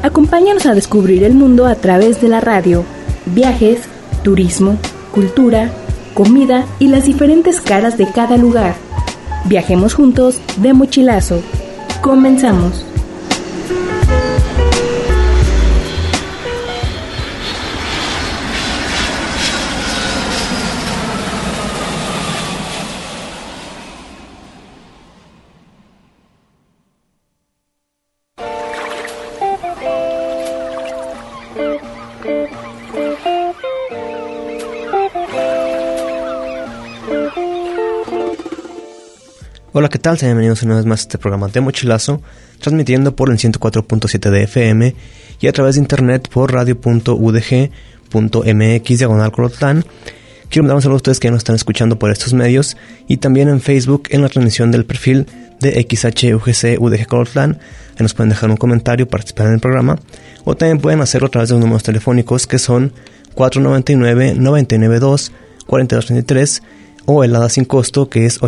Acompáñanos a descubrir el mundo a través de la radio, viajes, turismo, cultura, comida y las diferentes caras de cada lugar. Viajemos juntos de mochilazo. Comenzamos. Hola, ¿qué tal? Sean bienvenidos una vez más a este programa de Mochilazo, transmitiendo por el 104.7 de FM y a través de internet por radio.udg.mx/Colotlán. Quiero mandar un saludo a ustedes que ya nos están escuchando por estos medios y también en Facebook en la transmisión del perfil de XHUGC UDG Colotlán. Ahí nos pueden dejar un comentario, participar en el programa, o también pueden hacerlo a través de los números telefónicos que son 499-992-4233 o el ADA sin costo que es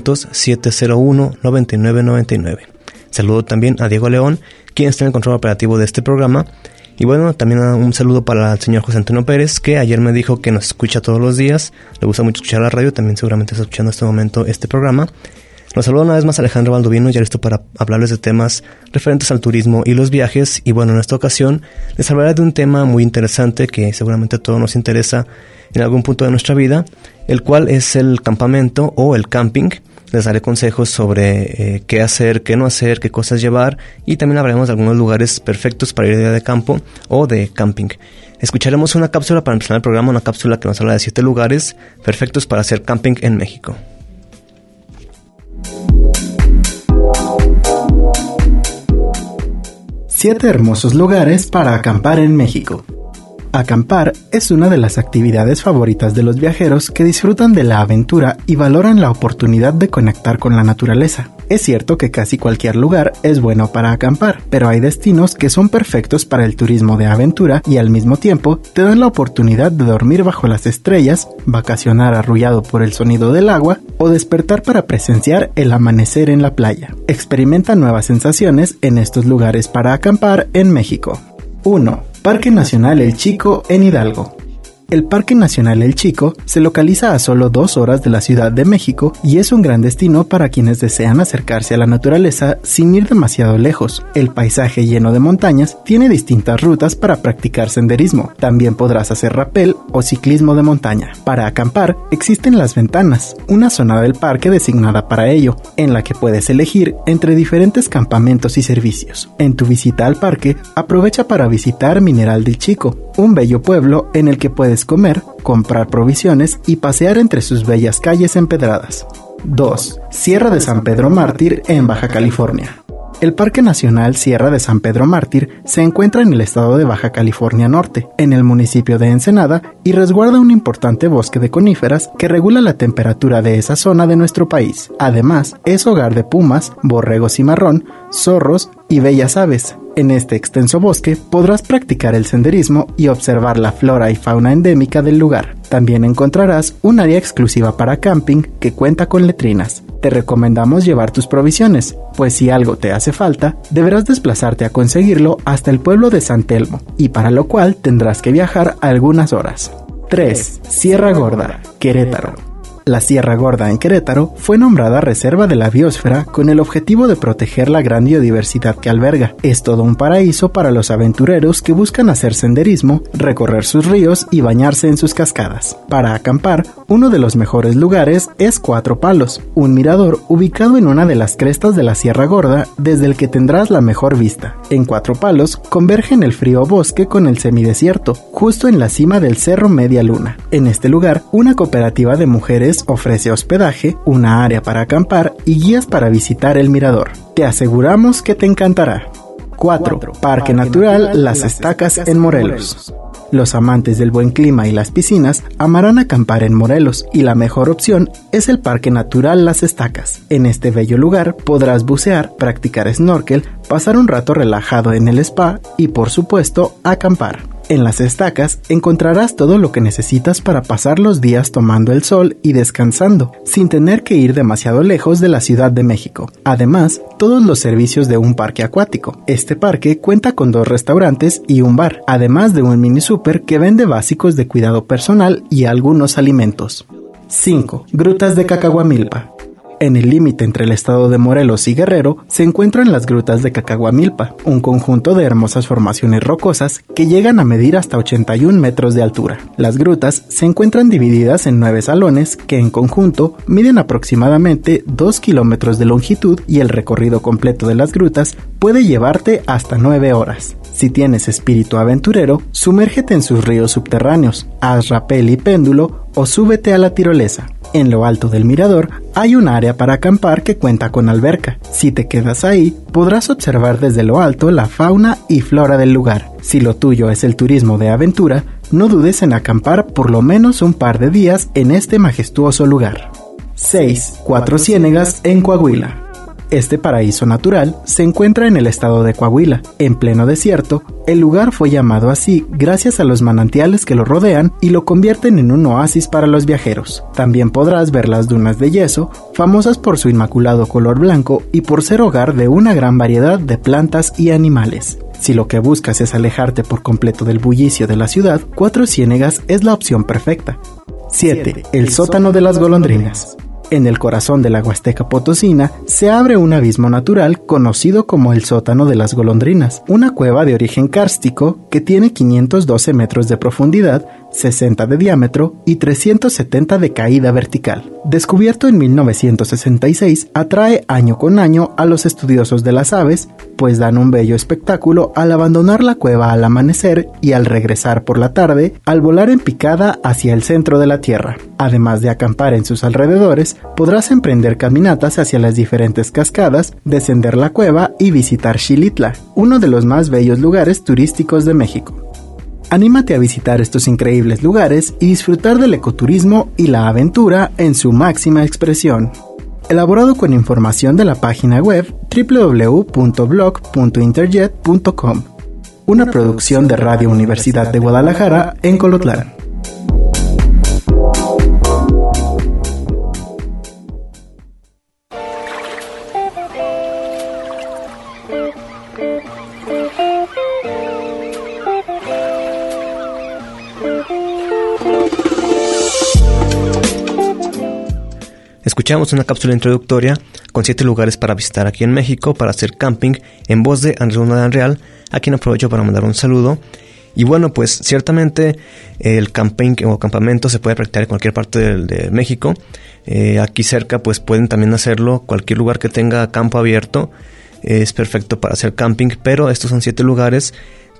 800-701-9999. Saludo también a Diego León, quien está en el control operativo de este programa. Y bueno, también un saludo para el señor José Antonio Pérez, que ayer me dijo que nos escucha todos los días, le gusta mucho escuchar la radio, también seguramente está escuchando en este momento este programa. Los saludo una vez más a Alejandro Baldovino, ya listo para hablarles de temas referentes al turismo y los viajes. Y bueno, en esta ocasión les hablaré de un tema muy interesante que seguramente a todos nos interesa en algún punto de nuestra vida, el cual es el campamento o el camping. Les daré consejos sobre qué hacer, qué no hacer, qué cosas llevar, y también hablaremos de algunos lugares perfectos para ir de campo o de camping. Escucharemos una cápsula para empezar el programa, una cápsula que nos habla de 7 lugares perfectos para hacer camping en México. Siete hermosos lugares para acampar en México. Acampar es una de las actividades favoritas de los viajeros que disfrutan de la aventura y valoran la oportunidad de conectar con la naturaleza. Es cierto que casi cualquier lugar es bueno para acampar, pero hay destinos que son perfectos para el turismo de aventura y al mismo tiempo te dan la oportunidad de dormir bajo las estrellas, vacacionar arrullado por el sonido del agua o despertar para presenciar el amanecer en la playa. Experimenta nuevas sensaciones en estos lugares para acampar en México. 1. Parque Nacional El Chico en Hidalgo. El Parque Nacional El Chico se localiza a solo 2 horas de la Ciudad de México y es un gran destino para quienes desean acercarse a la naturaleza sin ir demasiado lejos. El paisaje lleno de montañas tiene distintas rutas para practicar senderismo. También podrás hacer rapel o ciclismo de montaña. Para acampar existen las ventanas, una zona del parque designada para ello, en la que puedes elegir entre diferentes campamentos y servicios. En tu visita al parque, aprovecha para visitar Mineral del Chico, un bello pueblo en el que puedes comer, comprar provisiones y pasear entre sus bellas calles empedradas. 2. Sierra de San Pedro Mártir en Baja California. El Parque Nacional Sierra de San Pedro Mártir se encuentra en el estado de Baja California Norte, en el municipio de Ensenada, y resguarda un importante bosque de coníferas que regula la temperatura de esa zona de nuestro país. Además, es hogar de pumas, borregos cimarrón, zorros y bellas aves. En este extenso bosque podrás practicar el senderismo y observar la flora y fauna endémica del lugar. También encontrarás un área exclusiva para camping que cuenta con letrinas. Te recomendamos llevar tus provisiones, pues si algo te hace falta, deberás desplazarte a conseguirlo hasta el pueblo de San Telmo, y para lo cual tendrás que viajar algunas horas. 3. Sierra Gorda, Querétaro. La Sierra Gorda en Querétaro fue nombrada Reserva de la Biosfera con el objetivo de proteger la gran biodiversidad que alberga. Es todo un paraíso para los aventureros que buscan hacer senderismo, recorrer sus ríos y bañarse en sus cascadas. Para acampar, uno de los mejores lugares es Cuatro Palos, un mirador ubicado en una de las crestas de la Sierra Gorda desde el que tendrás la mejor vista. En Cuatro Palos convergen el frío bosque con el semidesierto, justo en la cima del Cerro Media Luna. En este lugar, una cooperativa de mujeres ofrece hospedaje, una área para acampar y guías para visitar el mirador. Te aseguramos que te encantará. 4. Parque Natural Las Estacas en Morelos. Los amantes del buen clima y las piscinas amarán acampar en Morelos y la mejor opción es el Parque Natural Las Estacas. En este bello lugar podrás bucear, practicar snorkel, pasar un rato relajado en el spa y por supuesto acampar. En las estacas encontrarás todo lo que necesitas para pasar los días tomando el sol y descansando, sin tener que ir demasiado lejos de la Ciudad de México. Además, todos los servicios de un parque acuático. Este parque cuenta con 2 restaurantes y un bar, además de un mini súper que vende básicos de cuidado personal y algunos alimentos. 5. Grutas de Cacahuamilpa. En el límite entre el estado de Morelos y Guerrero se encuentran las grutas de Cacahuamilpa, un conjunto de hermosas formaciones rocosas que llegan a medir hasta 81 metros de altura. Las grutas se encuentran divididas en 9 salones que en conjunto miden aproximadamente 2 kilómetros de longitud y el recorrido completo de las grutas puede llevarte hasta 9 horas. Si tienes espíritu aventurero, sumérgete en sus ríos subterráneos, haz rapel y péndulo o súbete a la tirolesa. En lo alto del mirador hay un área para acampar que cuenta con alberca. Si te quedas ahí, podrás observar desde lo alto la fauna y flora del lugar. Si lo tuyo es el turismo de aventura, no dudes en acampar por lo menos un par de días en este majestuoso lugar. 6. Cuatro Ciénegas en Coahuila. Este paraíso natural se encuentra en el estado de Coahuila, en pleno desierto. El lugar fue llamado así gracias a los manantiales que lo rodean y lo convierten en un oasis para los viajeros. También podrás ver las dunas de yeso, famosas por su inmaculado color blanco y por ser hogar de una gran variedad de plantas y animales. Si lo que buscas es alejarte por completo del bullicio de la ciudad, Cuatro Ciénegas es la opción perfecta. 7. El sótano de las golondrinas. En el corazón de la Huasteca Potosina se abre un abismo natural conocido como el Sótano de las Golondrinas, una cueva de origen kárstico que tiene 512 metros de profundidad, 60 de diámetro y 370 de caída vertical. Descubierto en 1966, atrae año con año a los estudiosos de las aves, pues dan un bello espectáculo al abandonar la cueva al amanecer y al regresar por la tarde, al volar en picada hacia el centro de la Tierra. Además de acampar en sus alrededores, podrás emprender caminatas hacia las diferentes cascadas, descender la cueva y visitar Xilitla, uno de los más bellos lugares turísticos de México. Anímate a visitar estos increíbles lugares y disfrutar del ecoturismo y la aventura en su máxima expresión. Elaborado con información de la página web www.blog.interjet.com. Una producción de Radio Universidad de Guadalajara en Colotlán. Escuchamos una cápsula introductoria con 7 lugares para visitar aquí en México para hacer camping en voz de Andrés Luna Real, a quien aprovecho para mandar un saludo. Y bueno, pues ciertamente el camping o campamento se puede practicar en cualquier parte de México. Aquí cerca pues pueden también hacerlo, cualquier lugar que tenga campo abierto es perfecto para hacer camping, pero estos son 7 lugares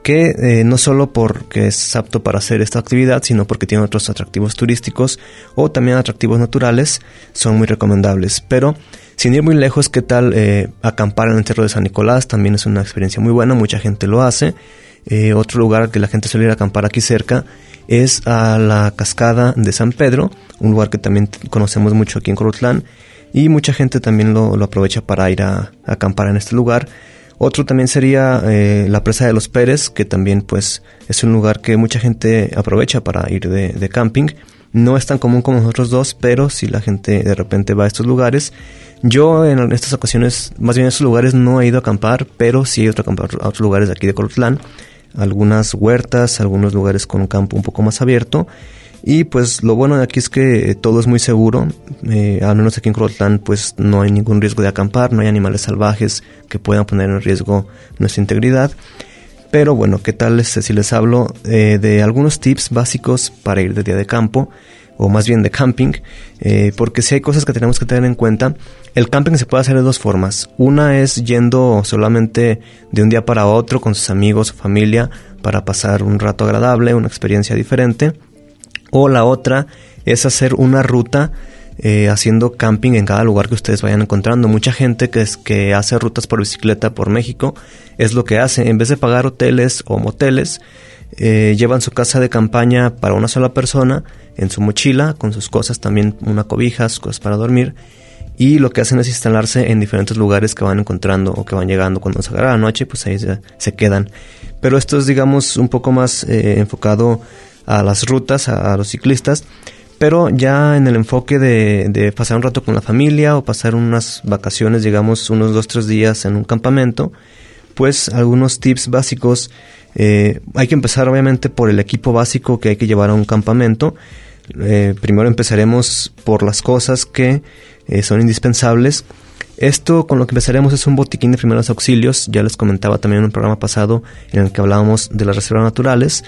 que no solo porque es apto para hacer esta actividad, sino porque tiene otros atractivos turísticos o también atractivos naturales, son muy recomendables. Pero sin ir muy lejos, ¿qué tal acampar en el Cerro de San Nicolás? También es una experiencia muy buena, mucha gente lo hace. Otro lugar que la gente suele ir a acampar aquí cerca es a la Cascada de San Pedro, un lugar que también conocemos mucho aquí en Colotlán, y mucha gente también lo aprovecha para ir a acampar en este lugar. Otro también sería la Presa de los Pérez, que también pues es un lugar que mucha gente aprovecha para ir de camping. No es tan común como los otros dos, pero si la gente de repente va a estos lugares. Yo en estas ocasiones, más bien en estos lugares no he ido a acampar, pero sí he ido a acampar a otros lugares de aquí de Colotlán. Algunas huertas, algunos lugares con un campo un poco más abierto. Y pues lo bueno de aquí es que todo es muy seguro, al menos aquí en Colotlán pues no hay ningún riesgo de acampar, no hay animales salvajes que puedan poner en riesgo nuestra integridad. Pero bueno, ¿qué tal si les hablo de algunos tips básicos para ir de día de campo, o más bien de camping? Porque si hay cosas que tenemos que tener en cuenta. El camping se puede hacer de 2 formas. Una es yendo solamente de un día para otro con sus amigos o familia para pasar un rato agradable, una experiencia diferente. O la otra es hacer una ruta haciendo camping en cada lugar que ustedes vayan encontrando. Mucha gente que hace rutas por bicicleta por México es lo que hace. En vez de pagar hoteles o moteles, llevan su casa de campaña para una sola persona en su mochila, con sus cosas, también una cobija, sus cosas para dormir. y lo que hacen es instalarse en diferentes lugares que van encontrando o que van llegando. Cuando se agarra la noche, pues ahí se quedan. Pero esto es, digamos, un poco más enfocado a las rutas, a los ciclistas, pero ya en el enfoque de pasar un rato con la familia o pasar unas vacaciones, digamos, unos 2-3 días en un campamento, pues algunos tips básicos. Hay que empezar obviamente por el equipo básico que hay que llevar a un campamento. Primero empezaremos por las cosas que son indispensables. Esto con lo que empezaremos es un botiquín de primeros auxilios. Ya les comentaba también en un programa pasado en el que hablábamos de las reservas naturales,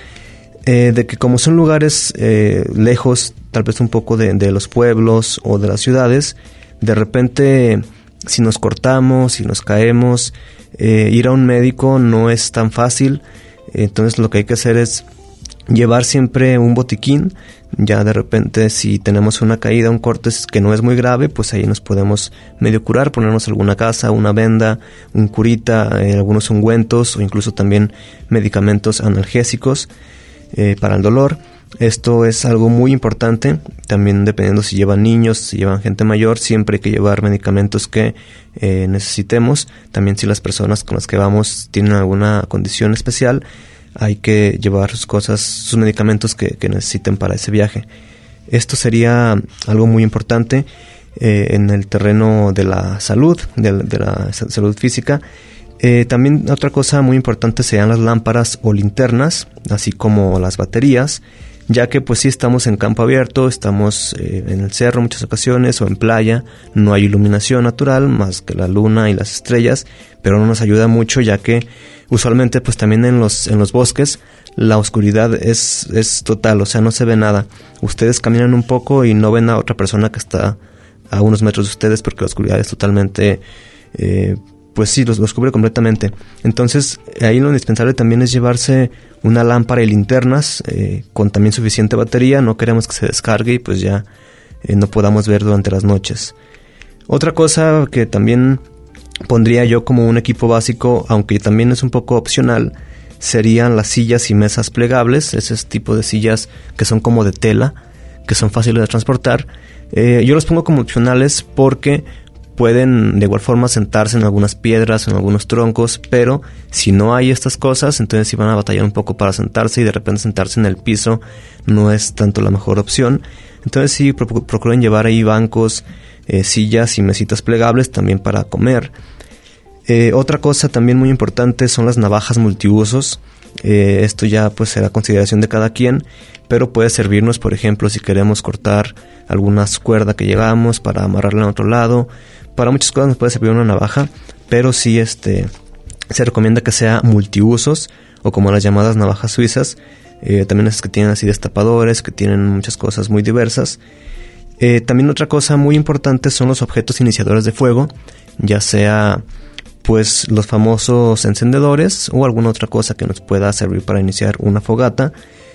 de que como son lugares lejos, tal vez un poco de los pueblos o de las ciudades, de repente si nos cortamos, si nos caemos, ir a un médico no es tan fácil. Entonces lo que hay que hacer es llevar siempre un botiquín. Ya de repente si tenemos una caída, un corte que no es muy grave, pues ahí nos podemos medio curar, ponernos alguna gasa, una venda, un curita, algunos ungüentos o incluso también medicamentos analgésicos para el dolor. Esto es algo muy importante, también dependiendo si llevan niños, si llevan gente mayor, siempre hay que llevar medicamentos que necesitemos. También si las personas con las que vamos tienen alguna condición especial, hay que llevar sus cosas, sus medicamentos que necesiten para ese viaje. Esto sería algo muy importante en el terreno de la salud, de la salud física. También otra cosa muy importante serían las lámparas o linternas, así como las baterías, ya que pues si estamos en campo abierto, estamos en el cerro en muchas ocasiones o en playa, no hay iluminación natural más que la luna y las estrellas, pero no nos ayuda mucho, ya que usualmente pues también en los bosques la oscuridad es total, o sea, no se ve nada. Ustedes caminan un poco y no ven a otra persona que está a unos metros de ustedes porque la oscuridad es totalmente pues sí, los cubre completamente. Entonces, ahí lo indispensable también es llevarse una lámpara y linternas con también suficiente batería. No queremos que se descargue y pues ya no podamos ver durante las noches. Otra cosa que también pondría yo como un equipo básico, aunque también es un poco opcional, serían las sillas y mesas plegables. Ese tipo de sillas que son como de tela, que son fáciles de transportar. Yo los pongo como opcionales porque pueden de igual forma sentarse en algunas piedras, en algunos troncos, pero si no hay estas cosas, entonces sí van a batallar un poco para sentarse y de repente sentarse en el piso no es tanto la mejor opción. Entonces sí procuren llevar ahí bancos, sillas y mesitas plegables también para comer. Otra cosa también muy importante son las navajas multiusos. Esto ya pues será consideración de cada quien, pero puede servirnos, por ejemplo, si queremos cortar algunas cuerdas que llevamos para amarrarla en otro lado. Para muchas cosas nos puede servir una navaja, pero sí se recomienda que sea multiusos o como las llamadas navajas suizas. También esas que tienen así destapadores, que tienen muchas cosas muy diversas. También otra cosa muy importante son los objetos iniciadores de fuego, ya sea pues los famosos encendedores o alguna otra cosa que nos pueda servir para iniciar una fogata,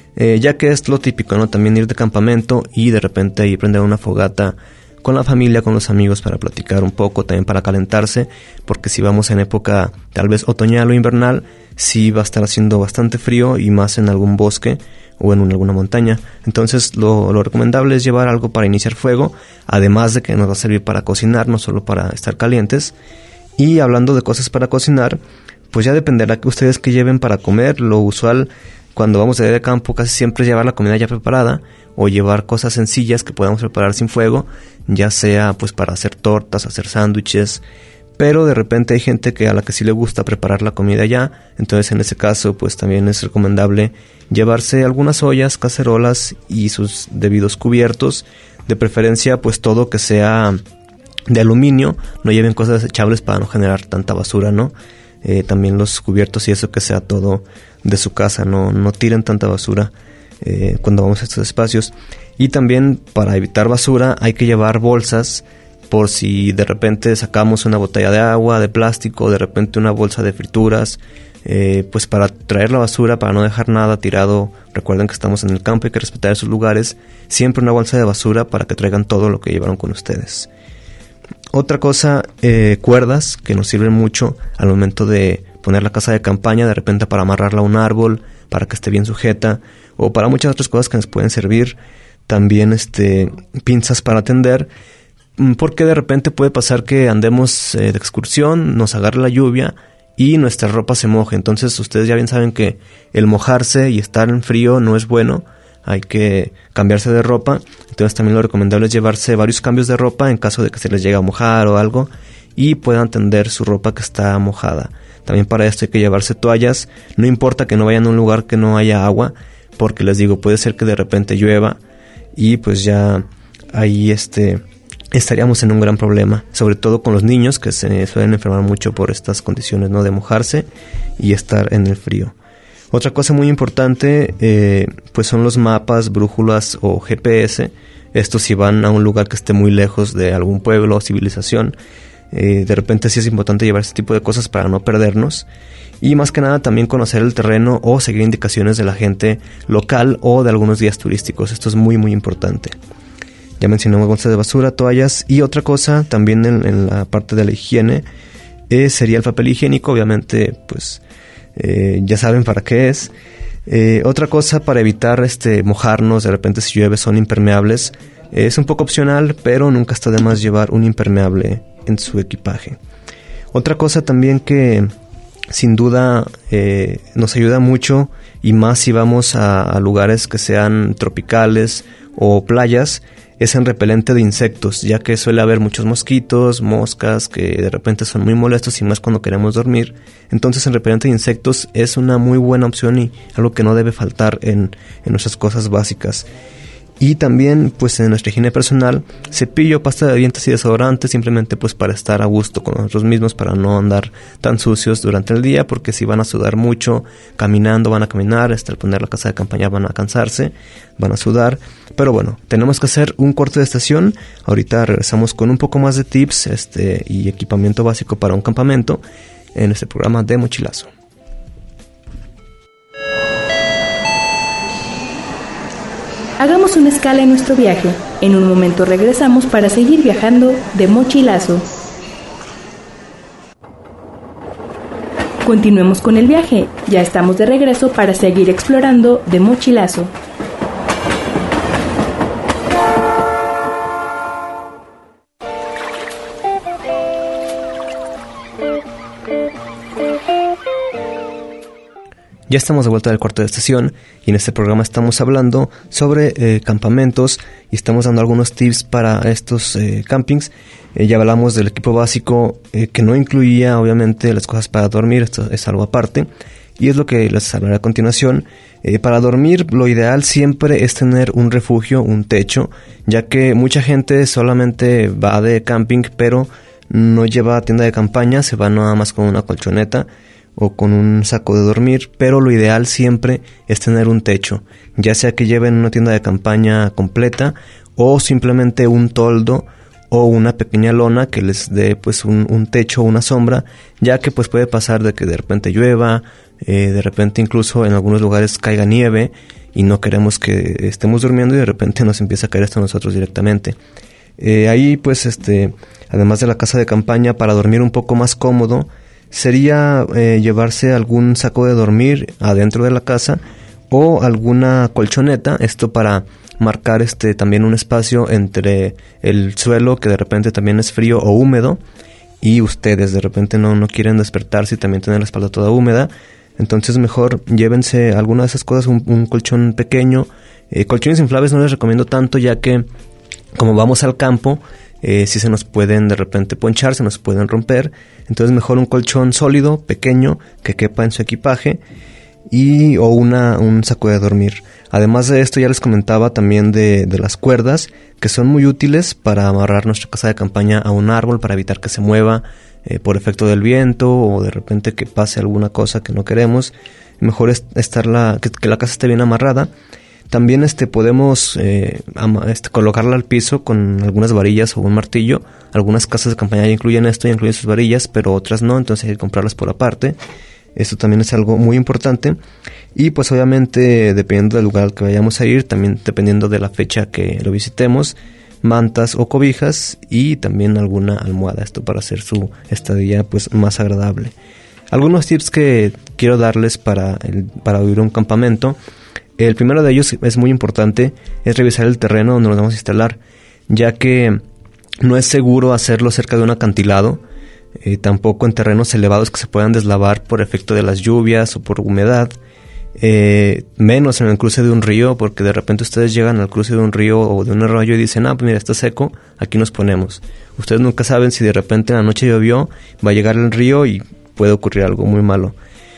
ya que es lo típico, ¿no? También ir de campamento y de repente ir prender una fogata con la familia, con los amigos para platicar un poco, también para calentarse, porque si vamos en época tal vez otoñal o invernal, sí va a estar haciendo bastante frío y más en algún bosque o en alguna montaña. Entonces lo recomendable es llevar algo para iniciar fuego, además de que nos va a servir para cocinar, no solo para estar calientes. Y hablando de cosas para cocinar, pues ya dependerá que ustedes que lleven para comer. Lo usual cuando vamos de campo casi siempre es llevar la comida ya preparada o llevar cosas sencillas que podamos preparar sin fuego, ya sea pues para hacer tortas, hacer sándwiches, pero de repente hay gente a la que sí le gusta preparar la comida ya, entonces en ese caso pues también es recomendable llevarse algunas ollas, cacerolas y sus debidos cubiertos, de preferencia pues todo que sea de aluminio, no lleven cosas desechables para no generar tanta basura, ¿no? También los cubiertos y eso que sea todo de su casa, no tiren tanta basura cuando vamos a estos espacios. Y también para evitar basura hay que llevar bolsas por si de repente sacamos una botella de agua, de plástico, de repente una bolsa de frituras, pues para traer la basura, para no dejar nada tirado. Recuerden que estamos en el campo, hay que respetar esos lugares. Siempre una bolsa de basura para que traigan todo lo que llevaron con ustedes. Otra cosa, cuerdas que nos sirven mucho al momento de poner la casa de campaña, de repente para amarrarla a un árbol, para que esté bien sujeta, o para muchas otras cosas que nos pueden servir. También pinzas para tender. porque de repente puede pasar que andemos de excursión, nos agarre la lluvia y nuestra ropa se moje. Entonces ustedes ya bien saben que el mojarse y estar en frío no es bueno, hay que cambiarse de ropa. Entonces también lo recomendable es llevarse varios cambios de ropa en caso de que se les llegue a mojar o algo y puedan tender su ropa que está mojada. También para esto hay que llevarse toallas, no importa que no vayan a un lugar que no haya agua, porque les digo, puede ser que de repente llueva y pues ya ahí estaríamos en un gran problema, sobre todo con los niños que se suelen enfermar mucho por estas condiciones, ¿no?, de mojarse y estar en el frío. Otra cosa muy importante pues son los mapas, brújulas o GPS. Estos si van a un lugar que esté muy lejos de algún pueblo o civilización, de repente sí es importante llevar este tipo de cosas para no perdernos. Y más que nada también conocer el terreno o seguir indicaciones de la gente local o de algunos guías turísticos. Esto es muy muy importante. Ya mencionamos bolsas de basura, toallas, y otra cosa también en la parte de la higiene sería el papel higiénico. Obviamente pues ya saben para qué es. Otra cosa para evitar mojarnos, de repente si llueve, son impermeables. Es un poco opcional, pero nunca está de más llevar un impermeable en su equipaje. Otra cosa también que sin duda nos ayuda mucho, y más si vamos a lugares que sean tropicales o playas, es en repelente de insectos, ya que suele haber muchos mosquitos, moscas que de repente son muy molestos, y más cuando queremos dormir. Entonces en repelente de insectos es una muy buena opción y algo que no debe faltar en nuestras cosas básicas. Y también pues en nuestra higiene personal, cepillo, pasta de dientes y desodorante, simplemente pues para estar a gusto con nosotros mismos, para no andar tan sucios durante el día, porque si van a sudar mucho caminando, van a caminar, al poner la casa de campaña van a cansarse, van a sudar. Pero bueno, tenemos que hacer un corte de estación. Ahorita regresamos con un poco más de tips y equipamiento básico para un campamento en este programa de Mochilazo. Hagamos una escala en nuestro viaje. En un momento regresamos para seguir viajando de mochilazo. Continuemos con el viaje. Ya estamos de regreso para seguir explorando de mochilazo. Ya estamos de vuelta del cuarto de estación y en este programa estamos hablando sobre campamentos y estamos dando algunos tips para estos campings. Ya hablamos del equipo básico que no incluía obviamente las cosas para dormir, esto es algo aparte y es lo que les hablaré a continuación. Para dormir lo ideal siempre es tener un refugio, un techo, ya que mucha gente solamente va de camping pero no lleva tienda de campaña, se va nada más con una colchoneta o con un saco de dormir, pero lo ideal siempre es tener un techo, ya sea que lleven una tienda de campaña completa o simplemente un toldo o una pequeña lona que les dé pues un techo o una sombra, ya que pues puede pasar de que de repente llueva, de repente incluso en algunos lugares caiga nieve y no queremos que estemos durmiendo y de repente nos empieza a caer esto a nosotros directamente. Ahí pues además de la casa de campaña, para dormir un poco más cómodo sería llevarse algún saco de dormir adentro de la casa o alguna colchoneta, esto para marcar también un espacio entre el suelo que de repente también es frío o húmedo y ustedes de repente no quieren despertarse y también tener la espalda toda húmeda. Entonces mejor llévense alguna de esas cosas, un colchón pequeño. Colchones inflables no les recomiendo tanto, ya que como vamos al campo, si se nos pueden de repente ponchar, se nos pueden romper. Entonces mejor un colchón sólido, pequeño, que quepa en su equipaje o un saco de dormir. Además de esto ya les comentaba también de las cuerdas, que son muy útiles para amarrar nuestra casa de campaña a un árbol para evitar que se mueva por efecto del viento o de repente que pase alguna cosa que no queremos. Mejor es que la casa esté bien amarrada. También podemos colocarla al piso con algunas varillas o un martillo. Algunas casas de campaña ya incluyen esto, ya incluyen sus varillas, pero otras no, entonces hay que comprarlas por aparte. Esto también es algo muy importante. Y pues obviamente dependiendo del lugar al que vayamos a ir, también dependiendo de la fecha que lo visitemos, mantas o cobijas y también alguna almohada, esto para hacer su estadía pues más agradable. Algunos tips que quiero darles para vivir un campamento. El primero de ellos es muy importante, es revisar el terreno donde nos vamos a instalar, ya que no es seguro hacerlo cerca de un acantilado, tampoco en terrenos elevados que se puedan deslavar por efecto de las lluvias o por humedad, menos en el cruce de un río, porque de repente ustedes llegan al cruce de un río o de un arroyo y dicen, pues mira, está seco, aquí nos ponemos. Ustedes nunca saben si de repente en la noche llovió, va a llegar el río y puede ocurrir algo muy malo.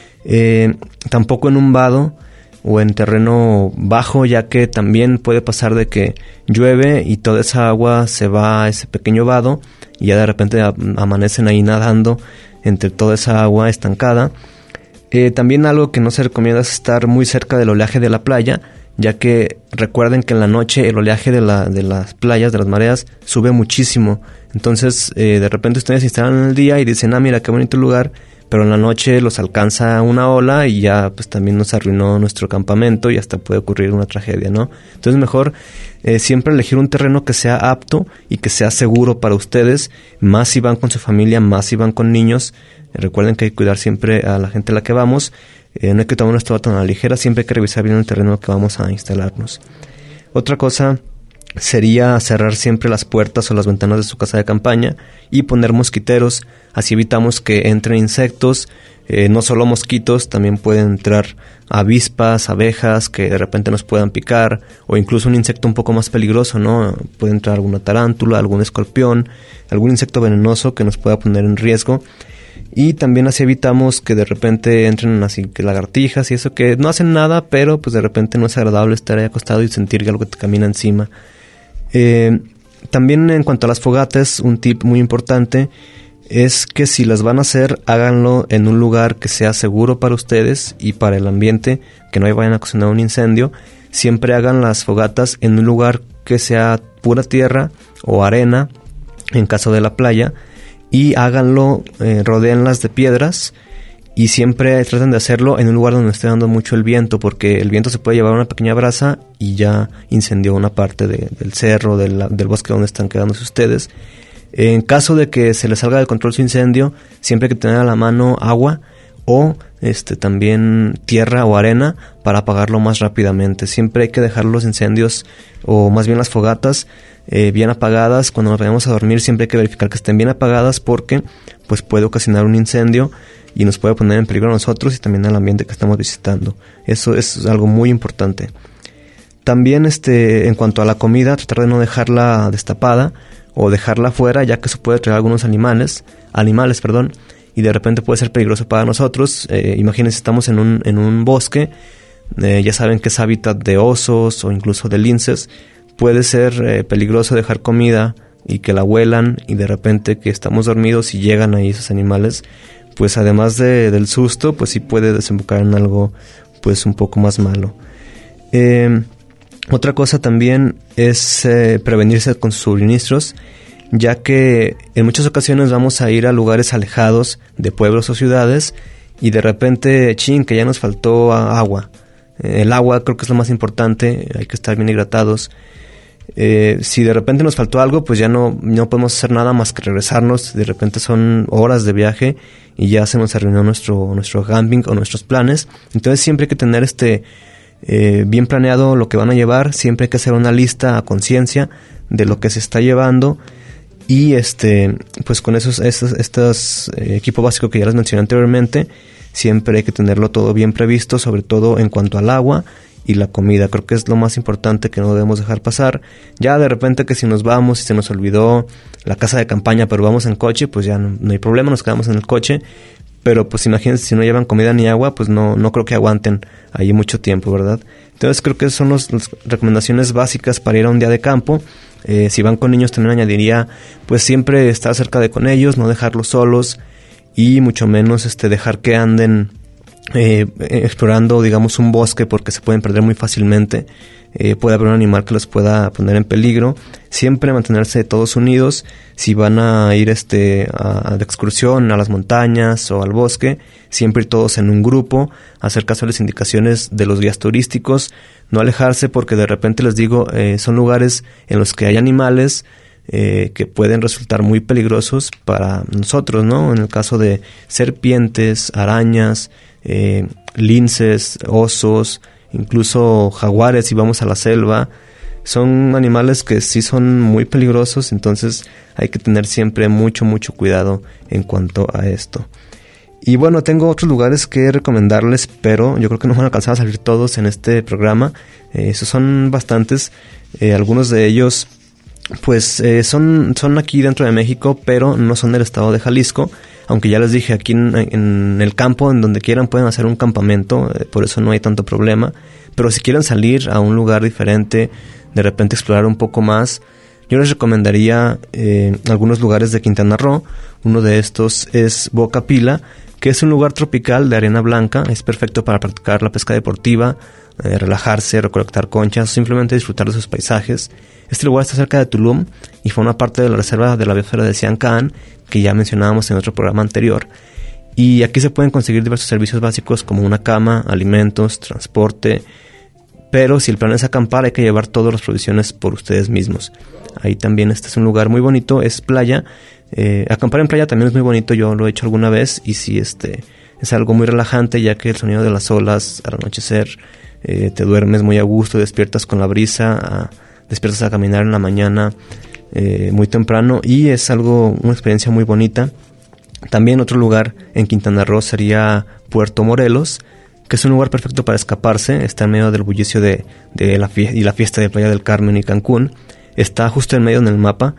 Tampoco en un vado o en terreno bajo, ya que también puede pasar de que llueve y toda esa agua se va a ese pequeño vado y ya de repente amanecen ahí nadando entre toda esa agua estancada. También algo que no se recomienda es estar muy cerca del oleaje de la playa, ya que recuerden que en la noche el oleaje de las playas, de las mareas, sube muchísimo. Entonces de repente ustedes se instalan en el día y dicen, mira qué bonito lugar, pero en la noche los alcanza una ola y ya pues también nos arruinó nuestro campamento y hasta puede ocurrir una tragedia, ¿no? Entonces mejor siempre elegir un terreno que sea apto y que sea seguro para ustedes, más si van con su familia, más si van con niños. Recuerden que hay que cuidar siempre a la gente a la que vamos, no hay que tomar nuestra tan a la ligera, siempre hay que revisar bien el terreno que vamos a instalarnos. Otra cosa sería cerrar siempre las puertas o las ventanas de su casa de campaña y poner mosquiteros, así evitamos que entren insectos, no solo mosquitos, también pueden entrar avispas, abejas que de repente nos puedan picar, o incluso un insecto un poco más peligroso, ¿no? Puede entrar alguna tarántula, algún escorpión, algún insecto venenoso que nos pueda poner en riesgo. Y también así evitamos que de repente entren así que lagartijas y eso, que no hacen nada, pero pues de repente no es agradable estar ahí acostado y sentir que algo te camina encima. También en cuanto a las fogatas, un tip muy importante es que si las van a hacer, háganlo en un lugar que sea seguro para ustedes y para el ambiente, que no vayan a ocasionar un incendio. Siempre hagan las fogatas en un lugar que sea pura tierra o arena, en caso de la playa, y háganlo, rodéenlas de piedras y siempre traten de hacerlo en un lugar donde esté dando mucho el viento, porque el viento se puede llevar una pequeña brasa y ya incendió una parte del cerro, del bosque donde están quedándose ustedes. En caso de que se les salga de control su incendio, siempre hay que tener a la mano agua o también tierra o arena para apagarlo más rápidamente. Siempre hay que dejar los incendios, o más bien las fogatas, bien apagadas. Cuando nos vayamos a dormir siempre hay que verificar que estén bien apagadas, porque pues puede ocasionar un incendio y nos puede poner en peligro a nosotros y también al ambiente que estamos visitando. Eso es algo muy importante. También en cuanto a la comida, tratar de no dejarla destapada o dejarla afuera, ya que eso puede traer algunos animales, y de repente puede ser peligroso para nosotros. Imagínense, estamos en un bosque, ya saben que es hábitat de osos o incluso de linces. Puede ser peligroso dejar comida y que la huelan, y de repente que estamos dormidos y llegan ahí esos animales, pues además del susto, pues sí puede desembocar en algo pues un poco más malo. Otra cosa también es prevenirse con sus suministros, ya que en muchas ocasiones vamos a ir a lugares alejados de pueblos o ciudades y de repente, que ya nos faltó agua. El agua creo que es lo más importante, hay que estar bien hidratados. Si de repente nos faltó algo, pues ya no podemos hacer nada más que regresarnos. De repente son horas de viaje y ya se nos arruinó nuestro camping o nuestros planes. Entonces siempre hay que tener bien planeado lo que van a llevar. Siempre hay que hacer una lista a conciencia de lo que se está llevando. Y pues con estos equipo básico que ya les mencioné anteriormente, siempre hay que tenerlo todo bien previsto, sobre todo en cuanto al agua y la comida. Creo que es lo más importante que no debemos dejar pasar. Ya de repente que si nos vamos y se nos olvidó la casa de campaña, pero vamos en coche, pues ya no hay problema, nos quedamos en el coche. Pero pues imagínense, si no llevan comida ni agua, pues no creo que aguanten ahí mucho tiempo, ¿verdad? Entonces creo que son las recomendaciones básicas para ir a un día de campo. Si van con niños también añadiría pues siempre estar cerca con ellos, no dejarlos solos y mucho menos dejar que anden explorando, digamos, un bosque, porque se pueden perder muy fácilmente. Puede haber un animal que los pueda poner en peligro. Siempre mantenerse todos unidos. Si van a ir de excursión a las montañas o al bosque, siempre ir todos en un grupo, hacer caso a las indicaciones de los guías turísticos, no alejarse, porque de repente les digo, son lugares en los que hay animales que pueden resultar muy peligrosos para nosotros, ¿no? En el caso de serpientes, arañas, linces, osos, incluso jaguares si vamos a la selva. Son animales que sí son muy peligrosos, entonces hay que tener siempre mucho cuidado en cuanto a esto. Y bueno, tengo otros lugares que recomendarles, pero yo creo que no van a alcanzar a salir todos en este programa. Esos son bastantes. Algunos de ellos pues son aquí dentro de México, pero no son del estado de Jalisco. Aunque ya les dije, aquí en el campo, en donde quieran, pueden hacer un campamento, por eso no hay tanto problema. Pero si quieren salir a un lugar diferente, de repente explorar un poco más, yo les recomendaría algunos lugares de Quintana Roo. Uno de estos es Boca Pila, que es un lugar tropical de arena blanca. Es perfecto para practicar la pesca deportiva, relajarse, recolectar conchas, o simplemente disfrutar de sus paisajes. Este lugar está cerca de Tulum y forma parte de la reserva de la biosfera de Siancán, que ya mencionábamos en otro programa anterior. Y aquí se pueden conseguir diversos servicios básicos como una cama, alimentos, transporte. Pero si el plan es acampar, hay que llevar todas las provisiones por ustedes mismos. Ahí también este es un lugar muy bonito, es playa. Acampar en playa también es muy bonito, yo lo he hecho alguna vez. Y sí, es algo muy relajante, ya que el sonido de las olas al anochecer, te duermes muy a gusto, despiertas con la brisa, despiertas a caminar en la mañana muy temprano. Y es una experiencia muy bonita. También otro lugar en Quintana Roo sería Puerto Morelos, que es un lugar perfecto para escaparse. Está en medio del bullicio de la fiesta de Playa del Carmen y Cancún. Está justo en medio en el mapa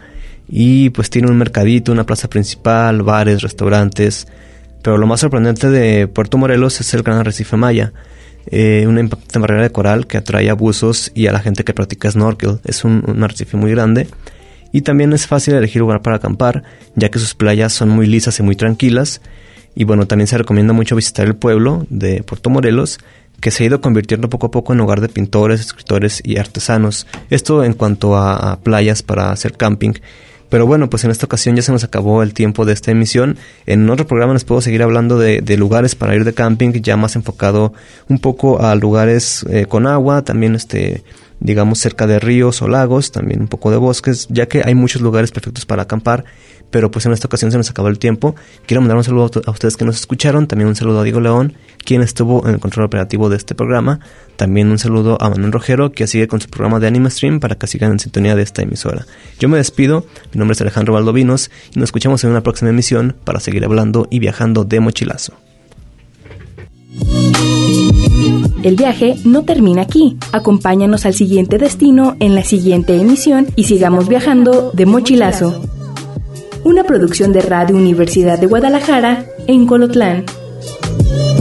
y pues tiene un mercadito, una plaza principal, bares, restaurantes. Pero lo más sorprendente de Puerto Morelos es el Gran Arrecife Maya, una impactante barrera de coral que atrae a buzos y a la gente que practica snorkel. Es un arrecife muy grande y también es fácil elegir lugar para acampar, ya que sus playas son muy lisas y muy tranquilas. Y bueno, también se recomienda mucho visitar el pueblo de Puerto Morelos, que se ha ido convirtiendo poco a poco en hogar de pintores, escritores y artesanos. Esto en cuanto a playas para hacer camping. Pero bueno, pues en esta ocasión ya se nos acabó el tiempo de esta emisión. En otro programa les puedo seguir hablando de lugares para ir de camping, ya más enfocado un poco a lugares con agua, también digamos cerca de ríos o lagos, también un poco de bosques, ya que hay muchos lugares perfectos para acampar. Pero pues en esta ocasión se nos acabó el tiempo. Quiero mandar un saludo a ustedes que nos escucharon. También un saludo a Diego León, quien estuvo en el control operativo de este programa. También un saludo a Manuel Rogero, que sigue con su programa de Anime Stream, para que sigan en sintonía de esta emisora. Yo me despido. Mi nombre es Alejandro Valdovinos y nos escuchamos en una próxima emisión para seguir hablando y viajando de mochilazo. El viaje no termina aquí. Acompáñanos al siguiente destino en la siguiente emisión y sigamos viajando de mochilazo. Una producción de Radio Universidad de Guadalajara en Colotlán.